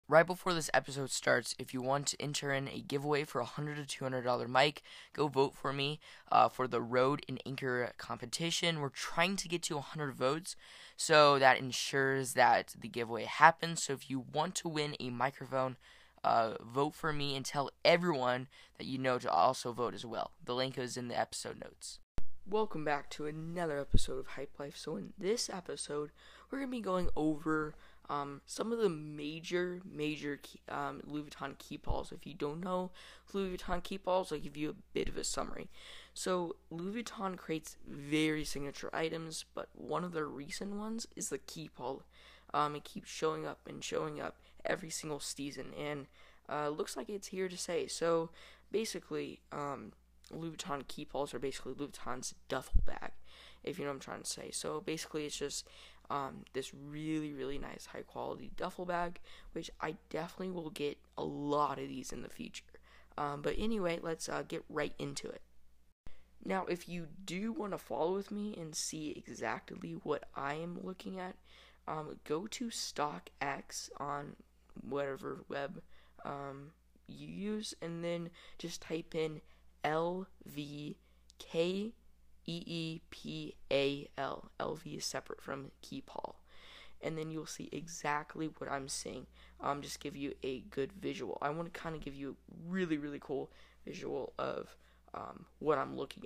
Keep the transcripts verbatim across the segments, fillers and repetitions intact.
Right before this episode starts, if you want to enter in a giveaway for a one hundred to two hundred dollars mic, go vote for me uh, for the Rode and Anchor competition. We're trying to get to one hundred votes, so that ensures that the giveaway happens. So if you want to win a microphone, uh, vote for me and tell everyone that you know to also vote as well. The link is in the episode notes. Welcome back to another episode of Hype Life. So in this episode, we're going to be going over um, some of the major, major key, um, Louis Vuitton Keepalls. If you don't know Louis Vuitton Keepalls, I'll give you a bit of a summary. So Louis Vuitton creates very signature items, but one of their recent ones is the Keepall. Um, it keeps showing up and showing up every single season, and uh, looks like it's here to stay. So basically, um, Louis Vuitton Keepalls are basically Louis Vuitton's duffel bag, if you know what I'm trying to say. So basically, it's just um, this really, really nice, high-quality duffel bag, which I definitely will get a lot of these in the future. Um, but anyway, let's uh, get right into it. Now, if you do want to follow with me and see exactly what I am looking at, um, go to StockX on whatever web um, you use, and then just type in L V K E E P A L. L V is separate from Keepall. And then you'll see exactly what I'm seeing. Um, just give you a good visual. I want to kind of give you a really, really cool visual of um, what I'm looking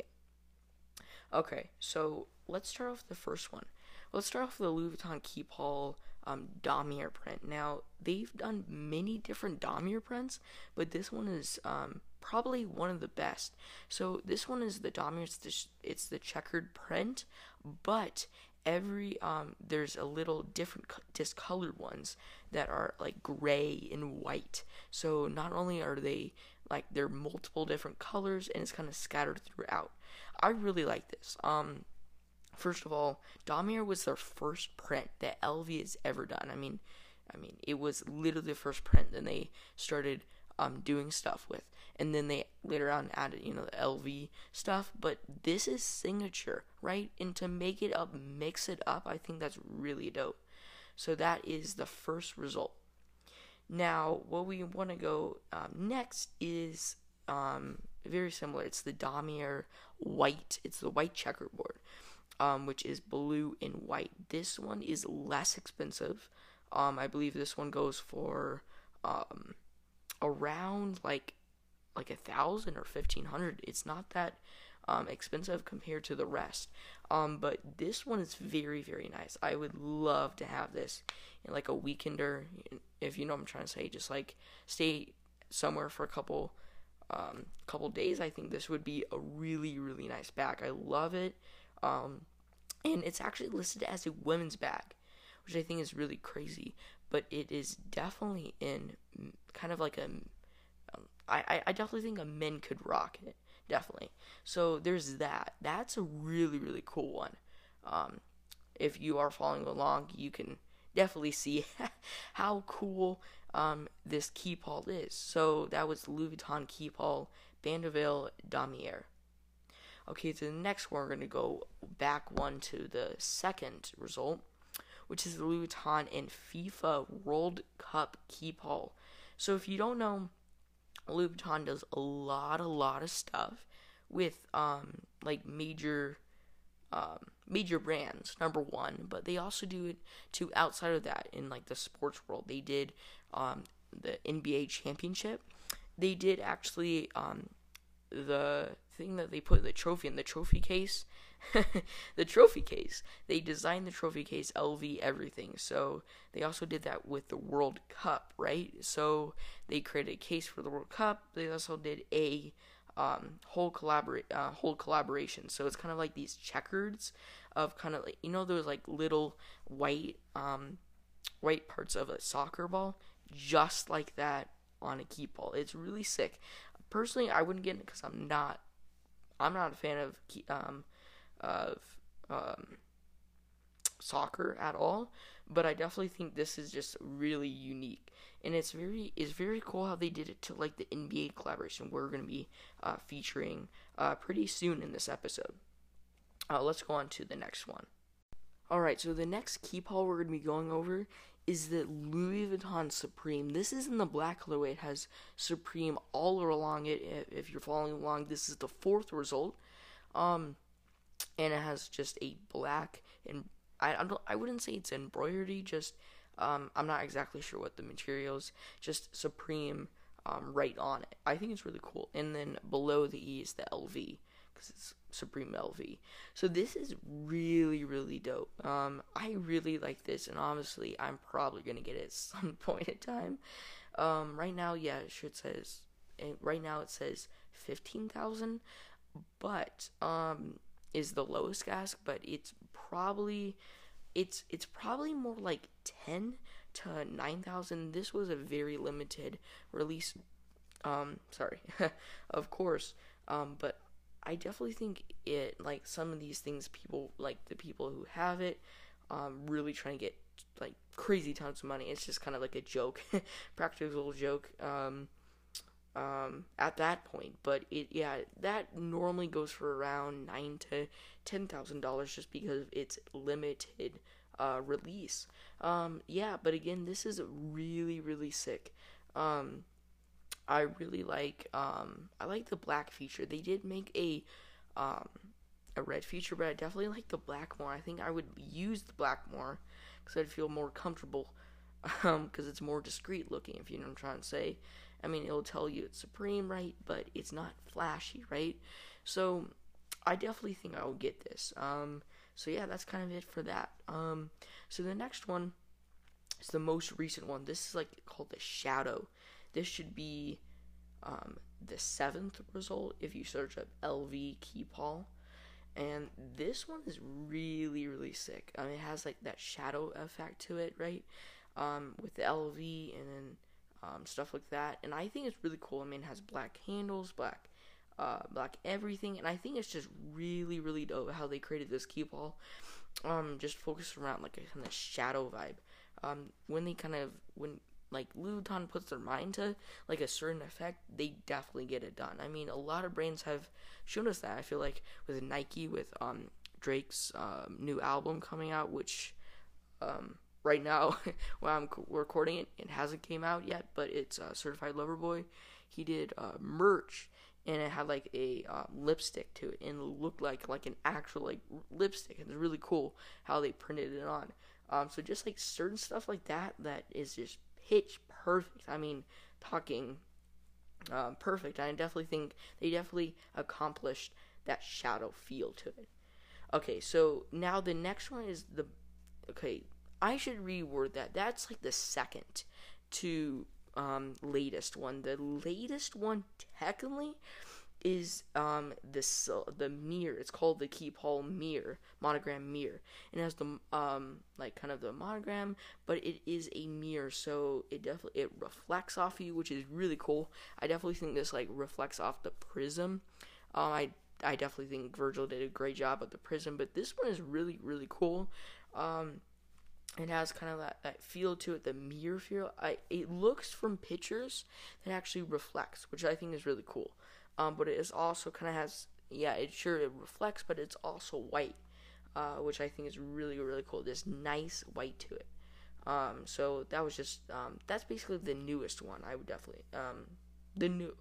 at. Okay, so let's start off with the first one. Let's start off with the Louis Vuitton Keepall um, damier print. Now, they've done many different damier prints, but this one is um, probably one of the best. So this one is the damier, it's the, it's the checkered print, but every, um, there's a little different discolored ones that are like gray and white. So not only are they, like, they're multiple different colors, and it's kind of scattered throughout. I really like this. Um, First of all, damier was their first print that L V has ever done. I mean, I mean, it was literally the first print that they started um, doing stuff with, and then they later on added, you know, the L V stuff. But this is signature, right? And to make it up, mix it up, I think that's really dope. So that is the first result. Now, what we want to go um, next is um, very similar. It's the damier white. It's the white checkerboard. Um, which is blue and white. This one is less expensive. Um, I believe this one goes for um, around like like a thousand or fifteen hundred. It's not that um, expensive compared to the rest. Um, but this one is very, very nice. I would love to have this in like a weekender, if you know what I'm trying to say. Just like stay somewhere for a couple um, couple days. I think this would be a really, really nice bag. I love it. Um, and it's actually listed as a women's bag, which I think is really crazy, but it is definitely in kind of like a, um, I, I definitely think a men could rock it, definitely. So there's that. That's a really, really cool one. Um, if you are following along, you can definitely see how cool um, this Keepall is. So that was Louis Vuitton Keepall Bandeville Damier. Okay, so the next one, we're going to go back one to the second result, which is the Louis Vuitton and FIFA World Cup Keepall. So if you don't know, Louis Vuitton does a lot, a lot of stuff with, um, like, major, um, major brands, number one, but they also do it, to outside of that, in, like, the sports world. They did, um, the N B A championship. They did, actually, um, the thing that they put the trophy in, the trophy case, the trophy case, they designed the trophy case, L V, everything. So they also did that with the World Cup, right? So they created a case for the World Cup. They also did a um, whole collaborate, uh, whole collaboration. So it's kind of like these checkers of kind of like, you know, those like little white, um, white parts of a soccer ball, just like that on a Keepall. It's really sick. Personally, I wouldn't get it because I'm not, I'm not a fan of um, of um, soccer at all. But I definitely think this is just really unique, and it's very, it's very cool how they did it to like the N B A collaboration we're going to be uh, featuring uh, pretty soon in this episode. Uh, let's go on to the next one. Alright, so the next Keepall we're going to be going over is the Louis Vuitton Supreme. This is in the black colorway. It has Supreme all along it. If you're following along, this is the fourth result. Um, and it has just a black, and I, I don't I wouldn't say it's embroidery, just um I'm not exactly sure what the material is, just Supreme um right on it. I think it's really cool. And then below the E is the L V, because it's Supreme L V. So this is really, really dope. Um, I really like this, and honestly, I'm probably gonna get it at some point in time. Um, right now, yeah, it should says right now it says fifteen thousand, but um, is the lowest ask, but it's probably it's it's probably more like ten to nine thousand. This was a very limited release. Um, sorry, of course. Um, but I definitely think it, like, some of these things, people, like, the people who have it, um, really trying to get, like, crazy tons of money. It's just kind of like a joke, practical joke, um, um, at that point. But it, yeah, that normally goes for around nine to ten thousand dollars just because of its limited, uh, release. Um, yeah, but again, this is really, really sick. Um, I really like um I like the black feature. They did make a um a red feature, but I definitely like the black more. I think I would use the black more because I'd feel more comfortable, um because it's more discreet looking, if you know what I'm trying to say. I mean, it'll tell you it's Supreme, right? But it's not flashy, right? So I definitely think I will get this. Um so yeah, that's kind of it for that. Um so the next one is the most recent one. This is like called the Shadow. This should be um, the seventh result if you search up L V Keepall. And this one is really, really sick. I mean, it has like that shadow effect to it, right? Um, with the L V and then um, stuff like that. And I think it's really cool. I mean, it has black handles, black, uh, black everything. And I think it's just really, really dope how they created this Keepall. Um, just focused around like a kind of shadow vibe. Um, when they kind of, when like Louis Vuitton puts their mind to like a certain effect, they definitely get it done. I mean, a lot of brands have shown us that. I feel like with Nike, with um Drake's um, new album coming out, which um right now while I'm recording it, it hasn't came out yet, but it's uh, Certified Lover Boy. He did uh, merch, and it had like a uh, lipstick to it, and it looked like like an actual like lipstick. And it's really cool how they printed it on. Um, so just like certain stuff like that, that is just pitch perfect. I mean, talking um, perfect. I definitely think they definitely accomplished that shadow feel to it. Okay, so now the next one is the, okay, I should reword that. That's like the second to um, latest one. The latest one, technically, is um the the mirror. It's called the Keepall mirror, monogram mirror, and it has the um like kind of the monogram, but it is a mirror, so it definitely it reflects off you, which is really cool. I definitely think this like reflects off the prism. Um, I I definitely think Virgil did a great job with the prism, but this one is really, really cool. Um, it has kind of that, that feel to it, the mirror feel. I it looks from pictures that actually reflects, which I think is really cool. Um, but it is also kind of has, yeah, it sure it reflects, but it's also white, uh, which I think is really, really cool. This nice white to it. Um, so that was just, um, that's basically the newest one. I would definitely, um, the new,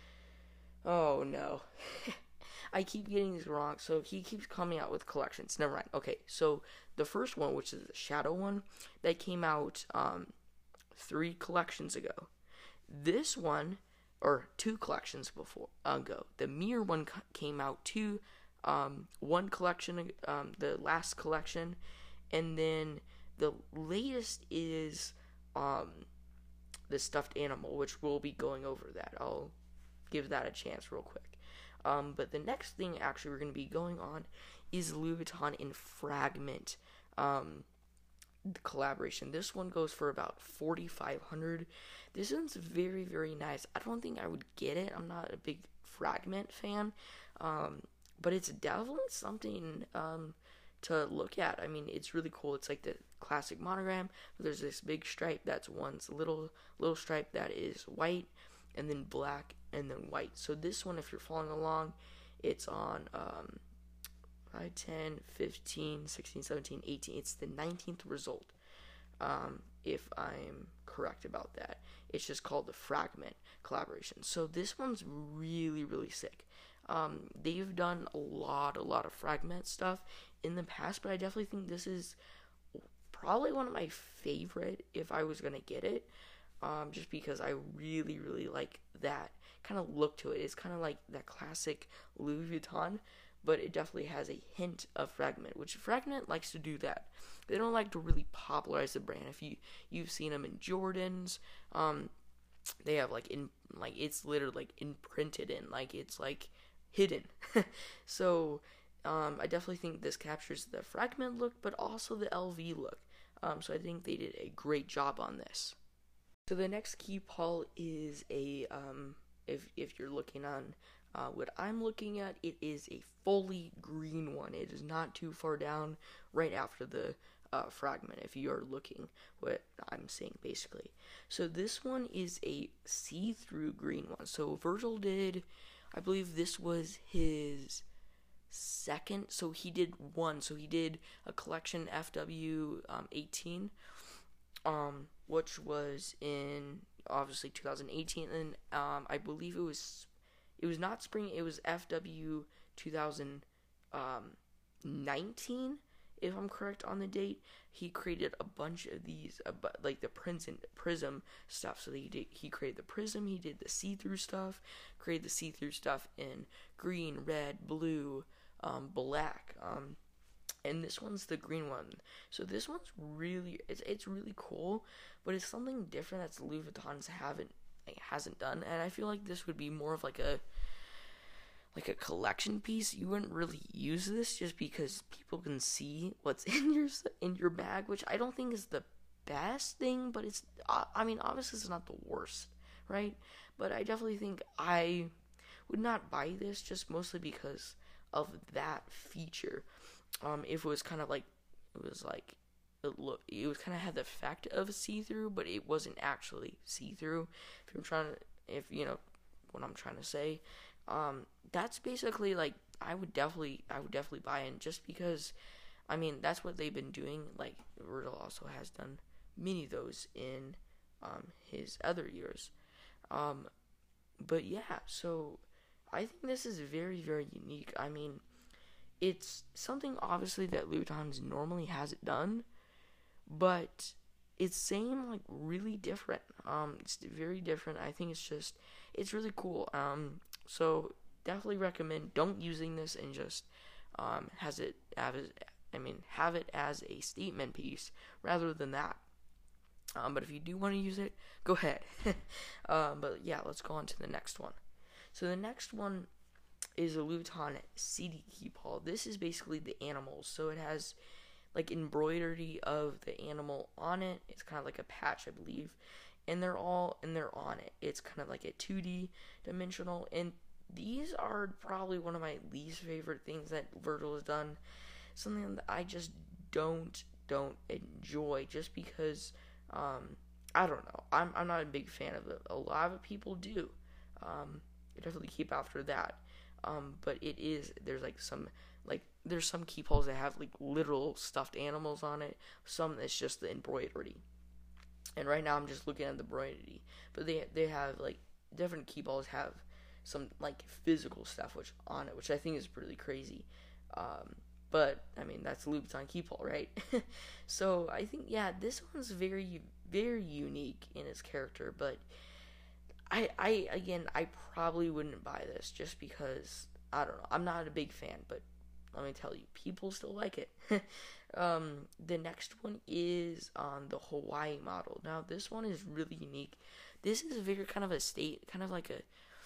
oh no, I keep getting these wrong. So he keeps coming out with collections. Never mind. Okay, so the first one, which is the Shadow one, that came out, um, three collections ago. This one, or two collections before ago. The mirror one came out two, um, one collection, um, the last collection, and then the latest is um, the stuffed animal, which we'll be going over that. I'll give that a chance real quick. Um, but the next thing actually we're going to be going on is Louis Vuitton in Fragment. Um, the collaboration. This one goes for about forty-five hundred. This one's very, very nice. I don't think I would get it. I'm not a big Fragment fan, um, but it's definitely something um, to look at. I mean, it's really cool. It's like the classic monogram. There's this big stripe that's one's little little stripe that is white, and then black, and then white. So this one, if you're following along, it's on um, five, ten, fifteen, sixteen, seventeen, eighteen. It's the nineteenth result. Um, if I'm correct about that, it's just called the Fragment collaboration. So this one's really, really sick. Um, they've done a lot, a lot of Fragment stuff in the past, but I definitely think this is probably one of my favorite if I was gonna get it. Um, just because I really, really like that kind of look to it. It's kind of like that classic Louis Vuitton, but it definitely has a hint of Fragment, which Fragment likes to do that. They don't like to really popularize the brand. If you you've seen them in Jordans, um, they have like in like it's literally like imprinted in, like it's like hidden. So um, I definitely think this captures the Fragment look, but also the L V look. Um, so I think they did a great job on this. So the next Keepall is a um, if if you're looking on uh, what I'm looking at, it is a fully green one. It is not too far down, right after the uh, Fragment. If you are looking what I'm saying basically, so this one is a see-through green one. So Virgil did, I believe this was his second. So he did one. So he did a collection F W um, eighteen. Um, which was in obviously two thousand eighteen, and um, I believe it was it was not spring, it was F W two thousand nineteen, if I'm correct on the date. He created a bunch of these, uh, like the Prism Prism stuff. So he did he created the Prism, he did the see-through stuff, created the see-through stuff in green, red, blue, um, black. Um, and this one's the green one. So this one's really it's it's really cool, but it's something different that Louis Vuitton's haven't like, hasn't done. And I feel like this would be more of like a like a collection piece. You wouldn't really use this just because people can see what's in your in your bag, which I don't think is the best thing, but it's uh, I mean obviously it's not the worst, right? But I definitely think I would not buy this just mostly because of that feature. Um, if it was kind of like, it was like, it look, it was kind of had the effect of see-through, but it wasn't actually see-through. If I'm trying to, if you know what I'm trying to say, um, that's basically like, I would definitely, I would definitely buy in just because, I mean, that's what they've been doing. Like, Virgil also has done many of those in, um, his other years. Um, but yeah, so I think this is very, very unique. I mean, it's something obviously that Louis Vuitton normally hasn't done, but it's saying like really different. Um, it's very different. I think it's just it's really cool. Um, so definitely recommend don't using this and just um has it have it, I mean have it as a statement piece rather than that. Um, but if you do want to use it, go ahead. um, but yeah, let's go on to the next one. So the next one is a Louis Vuitton C D Keepall. This is basically the animals. So it has like embroidery of the animal on it. It's kind of like a patch, I believe. And they're all and they're on it. It's kind of like a two D dimensional. And these are probably one of my least favorite things that Virgil has done. Something that I just don't don't enjoy just because um I don't know. I'm I'm not a big fan of it. A lot of people do. Um I definitely keep after that. Um, but it is, there's like some, like, there's some Keepalls that have like literal stuffed animals on it. Some that's just the embroidery. And right now I'm just looking at the embroidery. But they they have like, different Keepalls have some like physical stuff which on it, which I think is pretty crazy. Um, but, I mean, that's Louis Vuitton Keepall, right? So, I think, yeah, this one's very, very unique in its character, but I, I, again, I probably wouldn't buy this just because, I don't know, I'm not a big fan, but let me tell you, people still like it. um, the next one is on the Hawaii model. Now, this one is really unique. This is a very kind of a state, kind of like a,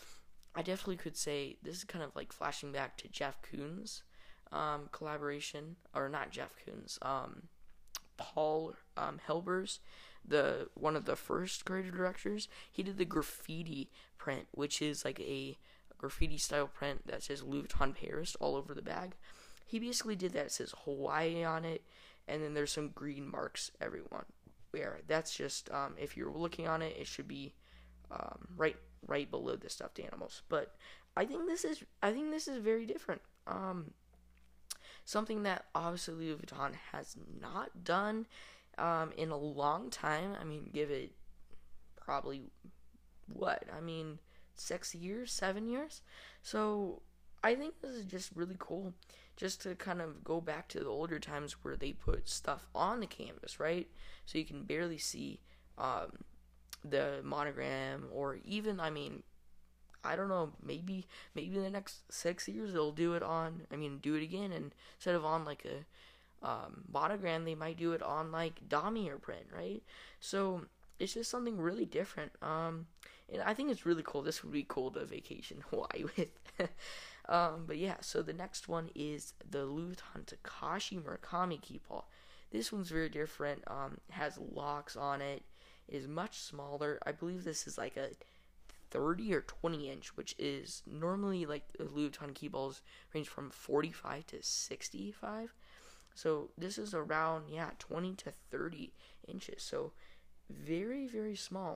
I definitely could say, this is kind of like flashing back to Jeff Koons, um, collaboration, or not Jeff Koons, um, Paul, um, Helbers, the one of the first creative directors. He did the graffiti print, which is like a graffiti style print that says Louis Vuitton Paris all over the bag. He basically did that. It says Hawaii on it, and then there's some green marks everyone where that's just um, if you're looking on it, it should be um, right right below the stuffed animals. But I think this is I think this is very different. Um, something that obviously Louis Vuitton has not done. um, in a long time. I mean, give it probably what? I mean, six years, seven years. So I think this is just really cool, just to kind of go back to the older times where they put stuff on the canvas, right? So you can barely see um, the monogram, or even, I mean, I don't know, maybe maybe in the next six years they'll do it on, I mean, do it again, and instead of on like a um, monogram, they might do it on like Damier print, right? So it's just something really different. Um, and I think it's really cool. This would be cool to vacation Hawaii with. um, but yeah, so the next one is the Louis Vuitton Takashi Murakami Keepall. This one's very different. Um, has locks on it. Is much smaller. I believe this is like a thirty or twenty inch, which is normally like the Louis Vuitton Keepalls range from forty-five to sixty-five. So this is around, yeah, twenty to thirty inches. So very, very small.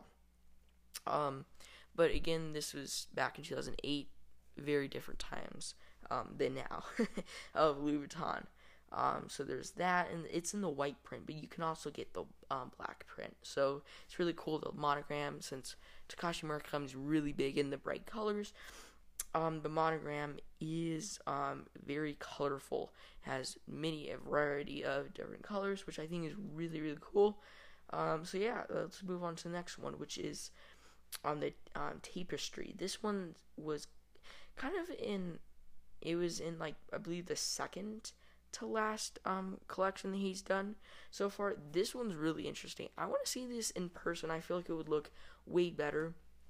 Um, but again, this was back in two thousand eight, very different times um, than now of Louis Vuitton. Um, so there's that, and it's in the white print, but you can also get the um, black print. So it's really cool, the monogram, since Takashi Murakami is really big in the bright colors. Um, the monogram is um, very colorful, has many a variety of different colors, which I think is really, really cool. Um, so yeah, let's move on to the next one, which is on the um, tapestry. This one was kind of in, it was in like, I believe the second to last um, collection that he's done so far. This one's really interesting. I want to see this in person. I feel like it would look way better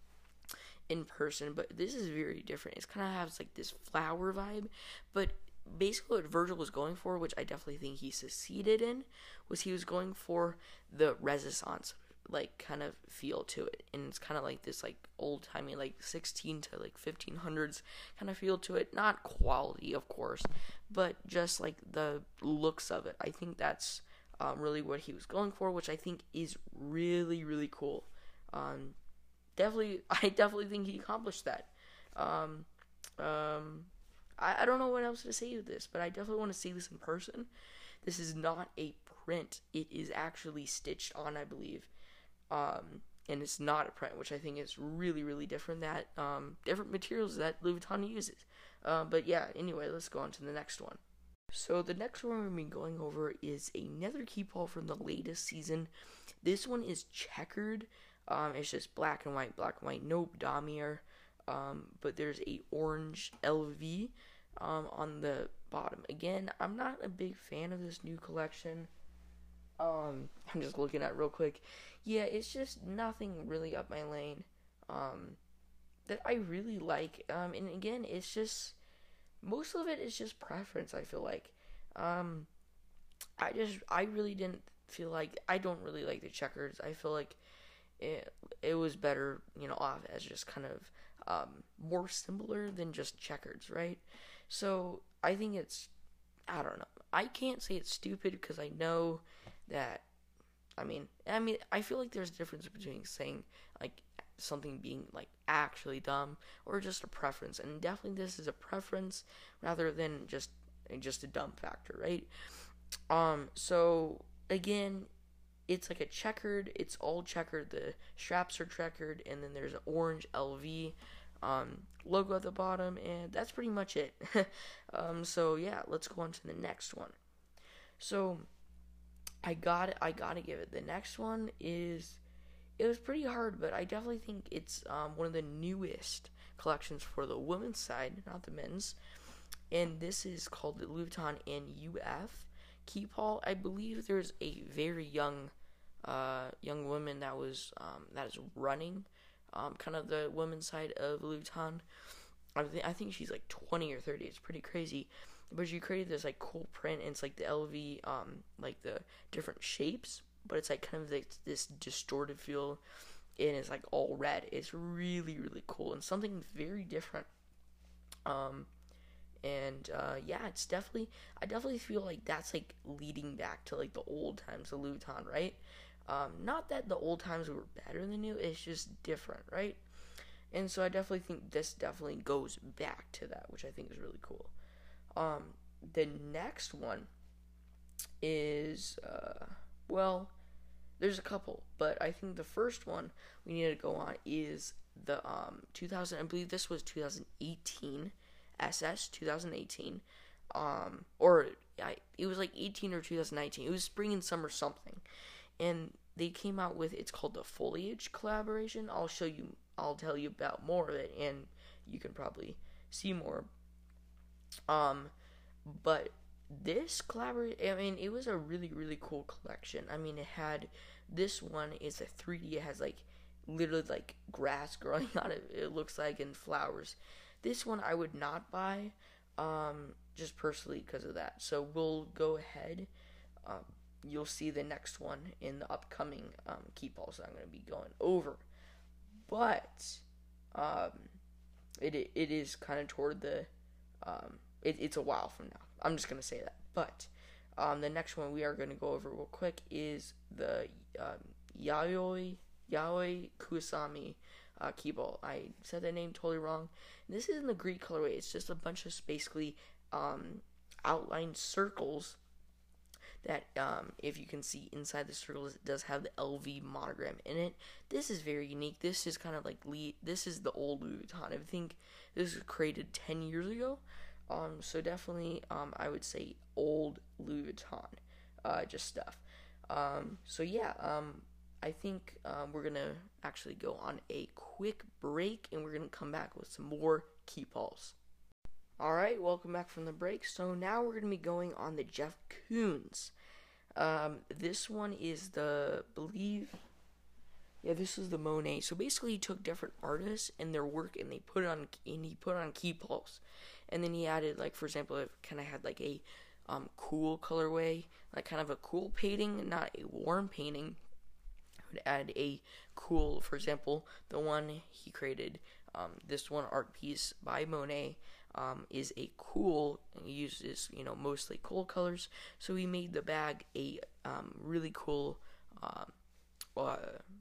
in person, but this is very different. It kind of has like this flower vibe, but basically what Virgil was going for, which I definitely think he succeeded in, was he was going for the Renaissance like kind of feel to it, and it's kind of like this like old timey like sixteen to like fifteen hundreds kind of feel to it. Not quality, of course, but just like the looks of it. I think that's um, really what he was going for, which I think is really, really cool. Um, definitely, I definitely think he accomplished that. Um, um, I, I don't know what else to say with this, but I definitely want to see this in person. This is not a print. It is actually stitched on, I believe. Um, and it's not a print, which I think is really, really different. That um, different materials that Louis Vuitton uses. Uh, but yeah, anyway, let's go on to the next one. So the next one we're going to be going over is another Keepall from the latest season. This one is checkered. Um, it's just black and white, black and white, no damier. Um, but there's a orange L V um, on the bottom. Again, I'm not a big fan of this new collection. Um, I'm just looking at it real quick. Yeah, it's just nothing really up my lane um, that I really like. Um, and again, it's just, most of it is just preference, I feel like. Um, I just, I really didn't feel like, I don't really like the checkers. I feel like it, it was better, you know, off as just kind of um, more similar than just checkers, right? So I think it's, I don't know. I can't say it's stupid because I know that, I mean, I mean, I feel like there's a difference between saying, like, something being, like, actually dumb or just a preference. And definitely this is a preference rather than just, just a dumb factor, right? Um, so, again, it's like a checkered, it's all checkered, the straps are checkered, and then there's an orange L V um, logo at the bottom, and that's pretty much it. um, so, yeah, let's go on to the next one. So, I got it. I gotta give it. The next one is, it was pretty hard, but I definitely think it's um, one of the newest collections for the women's side, not the men's. And this is called the Louis Vuitton N U F Keepall. I believe there's a very young, uh, young woman that was um, that is running, um, kind of the women's side of Louis Vuitton. I, th- I think she's like twenty or thirty. It's pretty crazy. But she created this like cool print, and it's like the L V, um, like the different shapes, but it's like kind of like this distorted feel, and it's like all red. It's really, really cool and something very different. Um, and uh, yeah, it's definitely, I definitely feel like that's like leading back to like the old times of Louis Vuitton, right? Um, not that the old times were better than new, it's just different, right? And so I definitely think this definitely goes back to that, which I think is really cool. Um, the next one is, uh, well, there's a couple, but I think the first one we need to go on is the um two thousand. I believe this was two thousand eighteen S S two thousand eighteen, um or I, it was like eighteen or two thousand nineteen. It was spring and summer something, and they came out with, it's called the Foliage collaboration. I'll show you. I'll tell you about more of it, and you can probably see more. Um, but this collaboration, I mean, it was a really, really cool collection. I mean, it had, this one is a three D. It has, like, literally, like, grass growing on it, it looks like, and flowers. This one I would not buy, um, just personally because of that. So we'll go ahead. Um, you'll see the next one in the upcoming um, keep hauls I'm going to be going over. But, um, it it is kind of toward the, um, it, it's a while from now. I'm just going to say that. But um, the next one we are going to go over real quick is the um, Yayoi, Yayoi Kusami uh, Keyball. I said that name totally wrong. This is in the Greek colorway. It's just a bunch of basically um, outlined circles that, um, if you can see inside the circles, it does have the L V monogram in it. This is very unique. This is kind of like, this is the old Louis Vuitton. I think this was created ten years ago. Um, so definitely, um, I would say old Louis Vuitton, uh, just stuff. Um, so yeah, um, I think, um, we're gonna actually go on a quick break, and we're gonna come back with some more keep hauls. Alright, welcome back from the break. So now we're gonna be going on the Jeff Koons. Um, this one is the, believe, yeah, this is the Monet. So basically, he took different artists and their work, and they put it on, and he put it on keep hauls. And then he added, like, for example, if kind of had, like, a um, cool colorway, like, kind of a cool painting, not a warm painting. I would add a cool, for example, the one he created, um, this one art piece by Monet, um, is a cool, and he uses, you know, mostly cool colors. So he made the bag a um, really cool um, uh,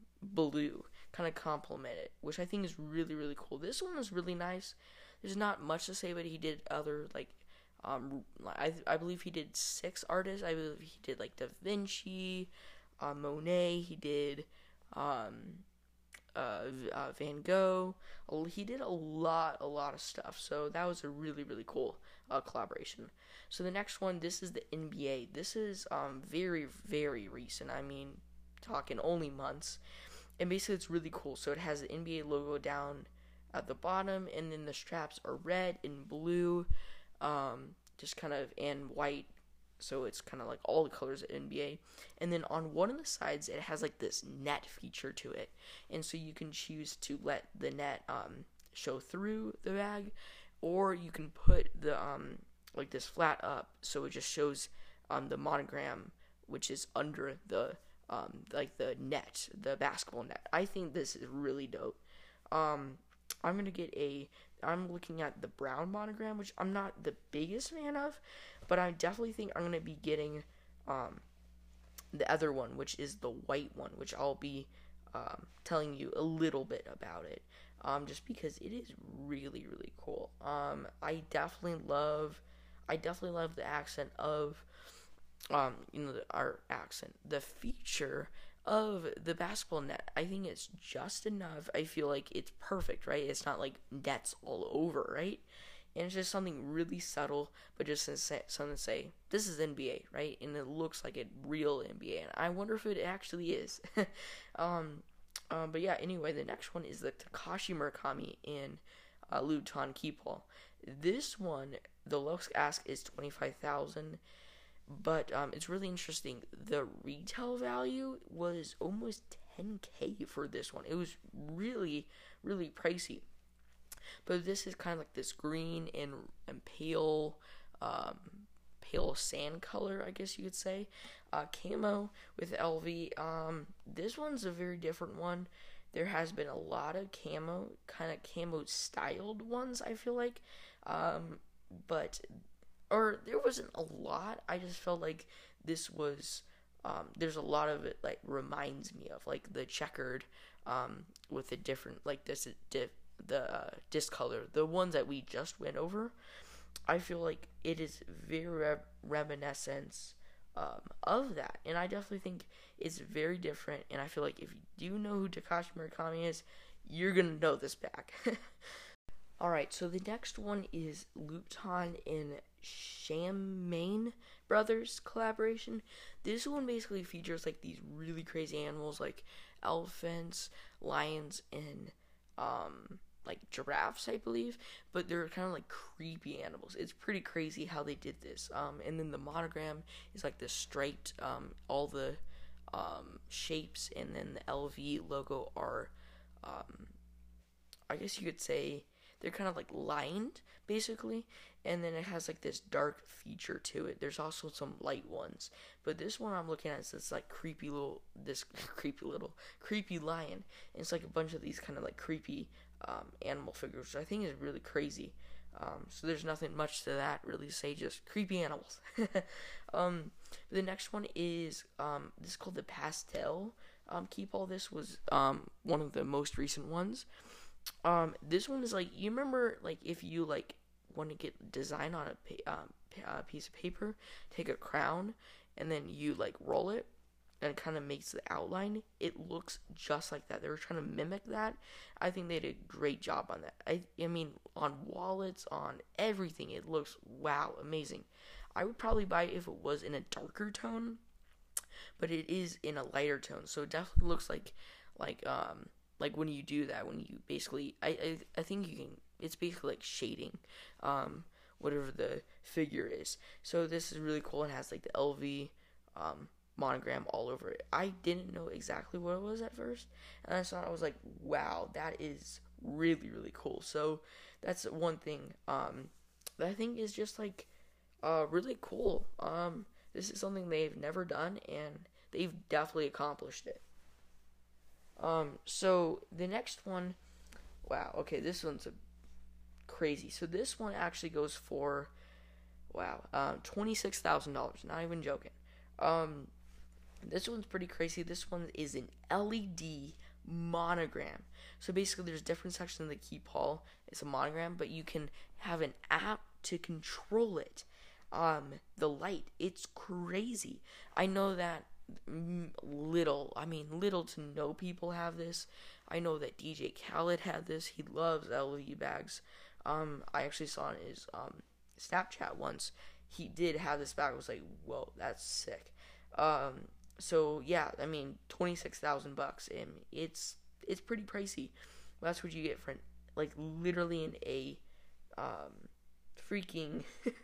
blue, kind of complement it, which I think is really, really cool. This one is really nice. There's not much to say, but he did other, like, um, I I believe he did six artists. I believe he did, like, Da Vinci, uh, Monet, he did, um, uh, uh, Van Gogh. He did a lot, a lot of stuff, so that was a really, really cool, uh, collaboration. So the next one, this is the N B A. This is, um, very, very recent. I mean, talking only months, and basically it's really cool. So it has the N B A logo down at the bottom, and then the straps are red and blue, um, just kind of, and white, so it's kind of like all the colors of N B A, and then on one of the sides, it has, like, this net feature to it, and so you can choose to let the net, um, show through the bag, or you can put the, um, like, this flat up, so it just shows, um, the monogram, which is under the, um, like, the net, the basketball net. I think this is really dope. um, I'm going to get a, I'm looking at the brown monogram, which I'm not the biggest fan of, but I definitely think I'm going to be getting, um, the other one, which is the white one, which I'll be, um, telling you a little bit about it, um, just because it is really, really cool. Um, I definitely love, I definitely love the accent of, um, you know, the, our accent, the feature of the basketball net. I think it's just enough. I feel like it's perfect, right? It's not like nets all over, right? And it's just something really subtle, but just something to say, this is N B A, right? And it looks like a real N B A, and I wonder if it actually is. um, um, but yeah, anyway, the next one is the Takashi Murakami in uh, Louis Vuitton keep haul. This one, the lowest ask is twenty-five thousand dollars. But um, it's really interesting. The retail value was almost ten K for this one. It was really, really pricey. But this is kind of like this green and, and pale, um, pale sand color, I guess you could say. Uh, camo with L V. Um, this one's a very different one. There has been a lot of camo, kind of camo styled ones, I feel like. Um, but... Or there wasn't a lot. I just felt like this was, um, there's a lot of it, like, reminds me of, like, the checkered, um, with the different, like, this, di- the, uh, discolor, the ones that we just went over. I feel like it is very re- reminiscent um, of that, and I definitely think it's very different. And I feel like if you do know who Takashi Murakami is, you're gonna know this bag. Alright, so the next one is Louboutin and Champagne Brothers collaboration. This one basically features like these really crazy animals like elephants, lions, and um like giraffes, I believe, but they're kind of like creepy animals. It's pretty crazy how they did this. Um, and then the monogram is like the striped, um, all the um, shapes, and then the L V logo are, um, I guess you could say, they're kind of like lined, basically, and then it has like this dark feature to it. There's also some light ones, but this one I'm looking at is this like creepy little, this creepy little, creepy lion, and it's like a bunch of these kind of like creepy um, animal figures, which I think is really crazy. Um, so there's nothing much to that really to say, just creepy animals. um, the next one is, um, this is called the Pastel um, Keep All. This was um, one of the most recent ones. Um, this one is like, you remember, like, if you, like, want to get design on a pa- um, pa- uh, piece of paper, take a crown, and then you, like, roll it, and it kind of makes the outline. It looks just like that. They were trying to mimic that. I think they did a great job on that. I, I mean, on wallets, on everything, it looks, wow, amazing. I would probably buy it if it was in a darker tone, but it is in a lighter tone, so it definitely looks like, like, um... like when you do that, when you basically, I, I I think you can, it's basically like shading, um, whatever the figure is. So this is really cool and has like the L V, um, monogram all over it. I didn't know exactly what it was at first, and I saw it, I was like, wow, that is really, really cool. So that's one thing, um, that I think is just like, uh, really cool. Um, this is something they've never done, and they've definitely accomplished it. Um, so the next one, wow, okay, this one's a crazy. So this one actually goes for, wow, um, twenty-six thousand dollars, not even joking. Um, this one's pretty crazy. This one is an L E D monogram. So basically there's different sections of the Keep All. It's a monogram, but you can have an app to control it. Um, the light, it's crazy. I know that little, I mean, little to no people have this. I know that D J Khaled had this. He loves L E D bags. Um, I actually saw in his um, Snapchat once. He did have this bag. I was like, whoa, that's sick. Um, so yeah, I mean, twenty six thousand bucks, and it's it's pretty pricey. That's what you get for, like, literally in a um, freaking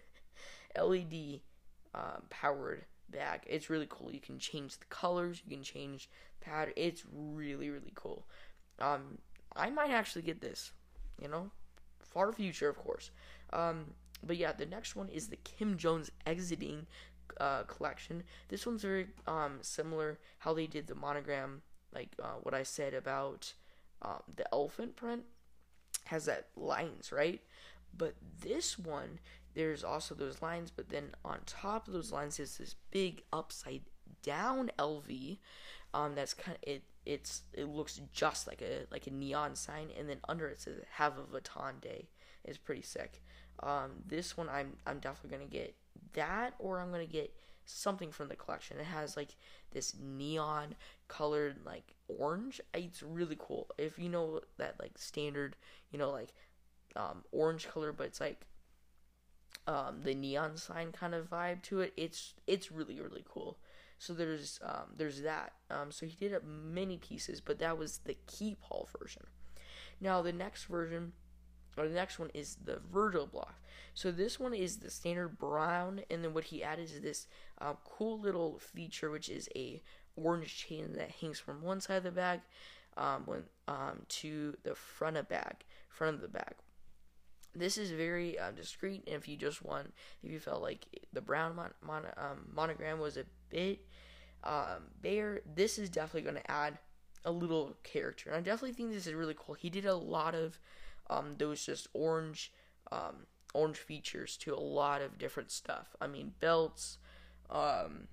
L E D um, powered bag. It's really cool. You can change the colors, you can change pattern. It's really, really cool. Um, I might actually get this, you know, far future, of course. Um, but yeah, the next one is the Kim Jones Exiting uh, collection. This one's very um similar how they did the monogram, like uh, what I said about um, the elephant print has that lines, right? But this one, there's also those lines, but then on top of those lines is this big upside down L V. Um, that's kind of it. It's it looks just like a like a neon sign, and then under it says "Have a Vuitton Day." It's pretty sick. Um, this one I'm I'm definitely gonna get that, or I'm gonna get something from the collection. It has like this neon colored like orange. It's really cool. If you know that like standard, you know like um, orange color, but it's like um, the neon sign kind of vibe to it. It's it's really really cool. So there's um, there's that. Um, so he did up many pieces, but that was the Keep All version. Now the next version, or the next one, is the Virgil block. So this one is the standard brown, and then what he added is this uh, cool little feature, which is a orange chain that hangs from one side of the bag, um, when um, to the front of bag, front of the bag. This is very uh, discreet, and if you just want, if you felt like the brown mon- mon- um, monogram was a bit um, bare, this is definitely going to add a little character. And I definitely think this is really cool. He did a lot of um, those just orange, um, orange features to a lot of different stuff. I mean, belts, um,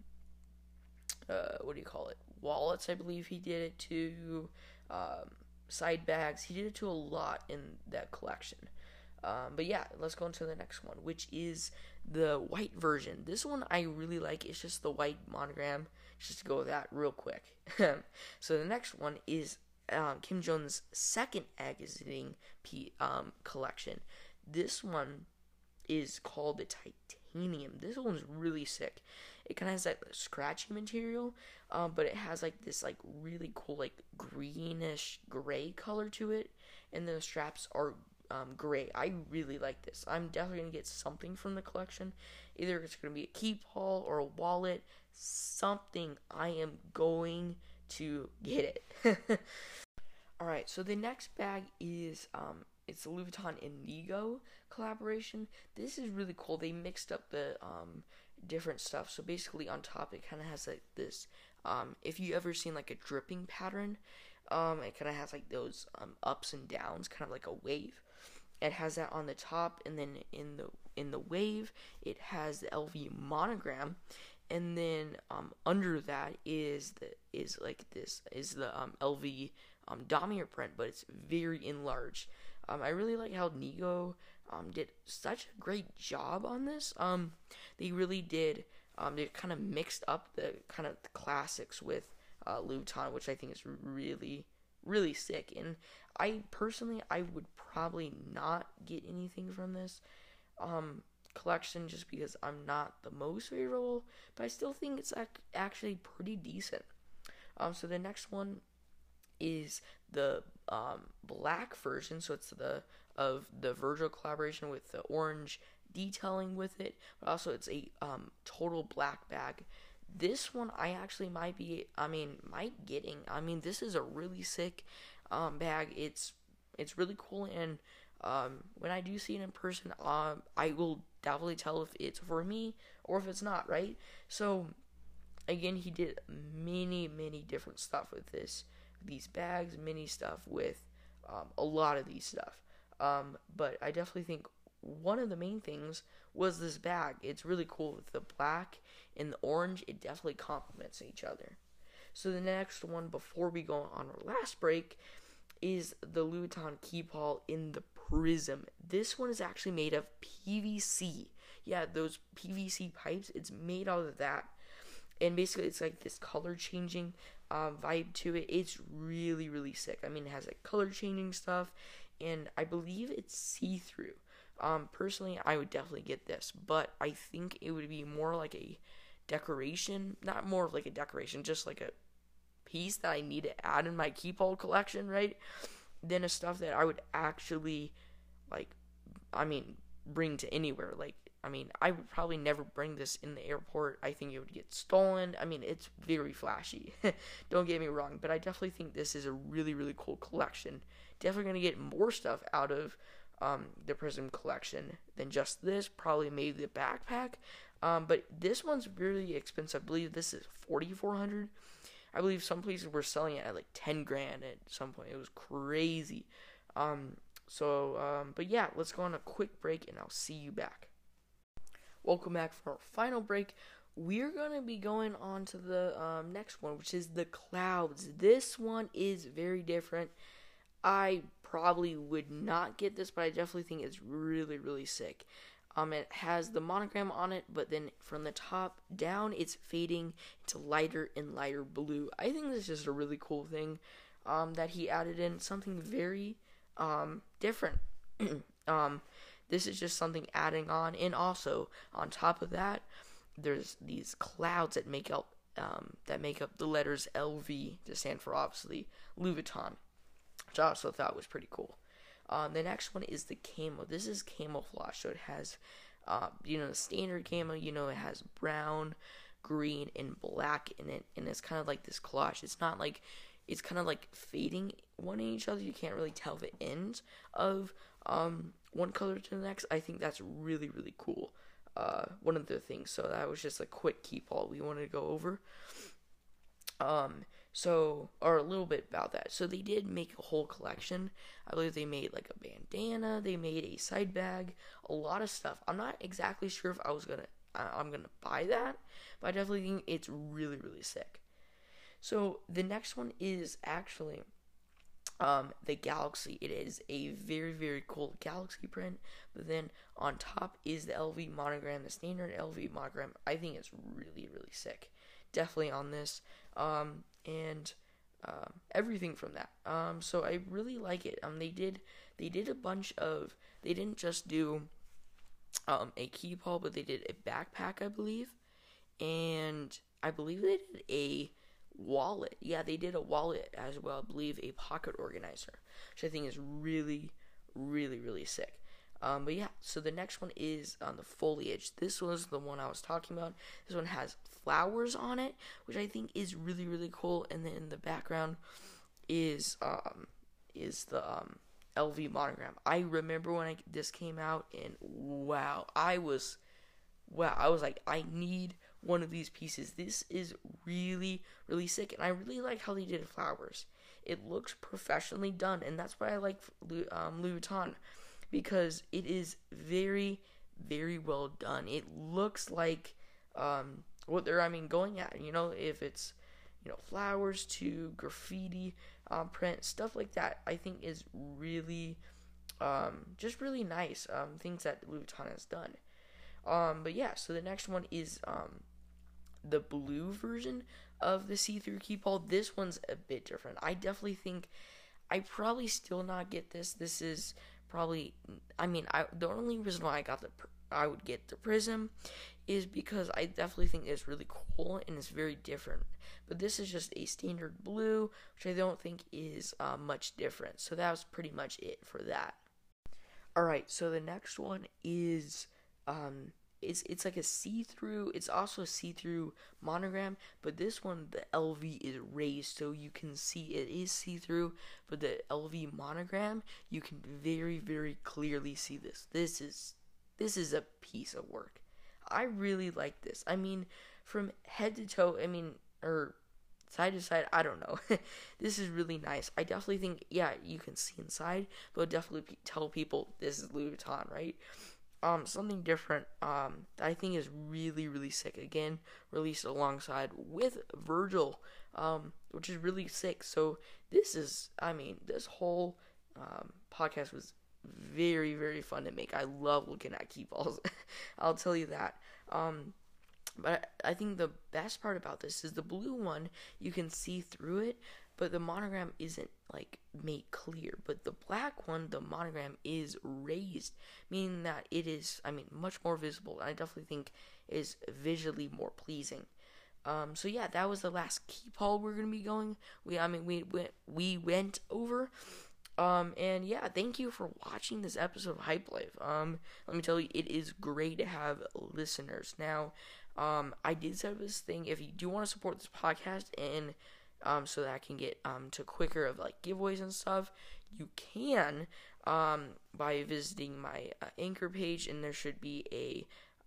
uh, what do you call it? Wallets, I believe he did it to, um, side bags. He did it to a lot in that collection. Um, but yeah, let's go into the next one, which is the white version. This one I really like. It's just the white monogram. Just to go with that real quick. So the next one is um, Kim Jones' second exiting P, um, collection. This one is called the Titanium. This one's really sick. It kind of has that scratchy material, um, but it has like this like really cool like greenish gray color to it, and the straps are um, gray. I really like this. I'm definitely gonna get something from the collection. Either it's gonna be a keep haul or a wallet, something. I am going to get it. All right, so the next bag is um, it's a Louis Vuitton Indigo collaboration. This is really cool. They mixed up the um, different stuff. So basically, on top, it kind of has like this. Um, if you ever seen like a dripping pattern, um, it kind of has like those um, ups and downs, kind of like a wave. It has that on the top, and then in the in the wave, it has the L V monogram, and then um, under that is the is like this is the um, L V um, damier print, but it's very enlarged. Um, I really like how Nigo um, did such a great job on this. Um, they really did. Um, they kind of mixed up the kind of the classics with uh, Louis Vuitton, which I think is really really sick. And I personally, I would probably not get anything from this um, collection just because I'm not the most favorable, but I still think it's ac- actually pretty decent. Um, so the next one is the um, black version, so it's the of the Virgil collaboration with the orange detailing with it, but also it's a um, total black bag. This one I actually might be, I mean, might getting. I mean, this is a really sick um, bag. It's it's really cool, and um, when I do see it in person, um, I will definitely tell if it's for me or if it's not, right? So, again, he did many, many different stuff with this, these bags, many stuff with um, a lot of these stuff. Um, but I definitely think one of the main things was this bag. It's really cool with the black and the orange. It definitely complements each other. So the next one before we go on our last break is the Louis Vuitton Keep Haul in the Prism. This one is actually made of P V C. Yeah, those P V C pipes, it's made out of that. And basically it's like this color changing um, vibe to it. It's really, really sick. I mean, it has like color changing stuff, and I believe it's see-through. Um, personally, I would definitely get this, but I think it would be more like a decoration, not more of like a decoration, just like a piece that I need to add in my keep hold collection, right? Than a stuff that I would actually, like, I mean, bring to anywhere. Like, I mean, I would probably never bring this in the airport. I think it would get stolen. I mean, it's very flashy. Don't get me wrong, but I definitely think this is a really, really cool collection. Definitely going to get more stuff out of um, the Prism collection than just this. Probably maybe the backpack. Um, but this one's really expensive. I believe this is forty-four hundred dollars. I believe some places were selling it at like ten grand at some point. It was crazy. Um, so, um, but yeah, let's go on a quick break and I'll see you back. Welcome back for our final break. We're going to be going on to the um, next one, which is the clouds. This one is very different. I probably would not get this, but I definitely think it's really, really sick. Um, it has the monogram on it, but then from the top down, it's fading into lighter and lighter blue. I think this is a really cool thing um, that he added in, something very um, different. um, this is just something adding on, and also on top of that, there's these clouds that make up um, that make up the letters L V to stand for obviously Louis Vuitton, which I also thought was pretty cool. Um, the next one is the camo. This is camouflage, so it has, uh, you know, the standard camo. You know, it has brown, green, and black in it, and it's kind of like this collage. It's not like, it's kind of like fading one in each other. You can't really tell the ends of um, one color to the next. I think that's really, really cool. Uh, one of the things. So that was just a quick keep all we wanted to go over. Um, so, or a little bit about that. So they did make a whole collection. I believe they made like a bandana, they made a side bag, a lot of stuff. I'm not exactly sure if I was gonna, I'm gonna buy that, but I definitely think it's really, really sick. So the next one is actually um, the Galaxy. It is a very, very cool Galaxy print. But then on top is the L V monogram. The standard L V monogram, I think, is really, really sick. Definitely on this. Um, and um, everything from that. Um, so I really like it. Um, they did they did a bunch of. They didn't just do um a key pull, but they did a backpack, I believe, and I believe they did a wallet. Yeah, they did a wallet as well. I believe a pocket organizer, which I think is really, really, really sick. Um, but yeah, so the next one is on the foliage. This was the one I was talking about. This one has flowers on it, which I think is really, really cool. And then in the background is um is the um L V monogram. I remember when I, this came out, and wow, I was wow, I was like, I need one of these pieces. This is really, really sick, and I really like how they did flowers. It looks professionally done, and that's why I like um, Louis Vuitton, because it is very, very well done. It looks like um, what they're, I mean, going at. You know, if it's, you know, flowers to graffiti um, print, stuff like that, I think is really, um, just really nice. Um, things that Louis Vuitton has done. Um, but yeah, so the next one is um, the blue version of the see-through key pull. This one's a bit different. I definitely think I probably still not get this. This is probably, I mean, I the only reason why I got the I would get the prism is because I definitely think it's really cool and it's very different. But this is just a standard blue, which I don't think is uh, much different. So that was pretty much it for that. All right, so the next one is um. It's it's like a see-through. It's also a see-through monogram, but this one, the L V is raised, so you can see it is see-through. But the L V monogram, you can very, very clearly see this. This is this is a piece of work. I really like this. I mean, from head to toe. I mean, or side to side. I don't know. This is really nice. I definitely think, yeah, you can see inside, but definitely tell people this is Louis Vuitton, right? Um, something different, um, that I think is really, really sick. Again, released alongside with Virgil, um, which is really sick. So this is, I mean, this whole, um, podcast was very, very fun to make. I love looking at key balls. I'll tell you that. Um, but I think the best part about this is the blue one, you can see through it, but the monogram isn't, like, made clear. But the black one, the monogram is raised, meaning that it is, I mean, much more visible. I definitely think is visually more pleasing. Um, so yeah, that was the last key pull we're gonna be going. We, I mean, we went, we went over. Um, and yeah, thank you for watching this episode of Hype Life. Um, let me tell you, it is great to have listeners. Now, um, I did set up this thing. If you do want to support this podcast and Um, so that I can get um to quicker of like giveaways and stuff, you can um by visiting my uh, Anchor page, and there should be a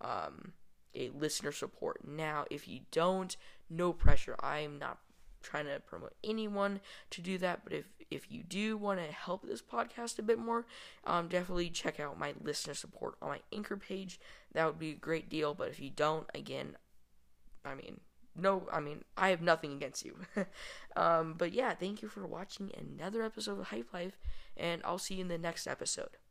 um a listener support. Now, if you don't, no pressure. I'm not trying to promote anyone to do that, but if if you do want to help this podcast a bit more, um definitely check out my listener support on my Anchor page. That would be a great deal. But if you don't, again, I mean. No, I mean, I have nothing against you. um, but yeah, thank you for watching another episode of Hype Life, and I'll see you in the next episode.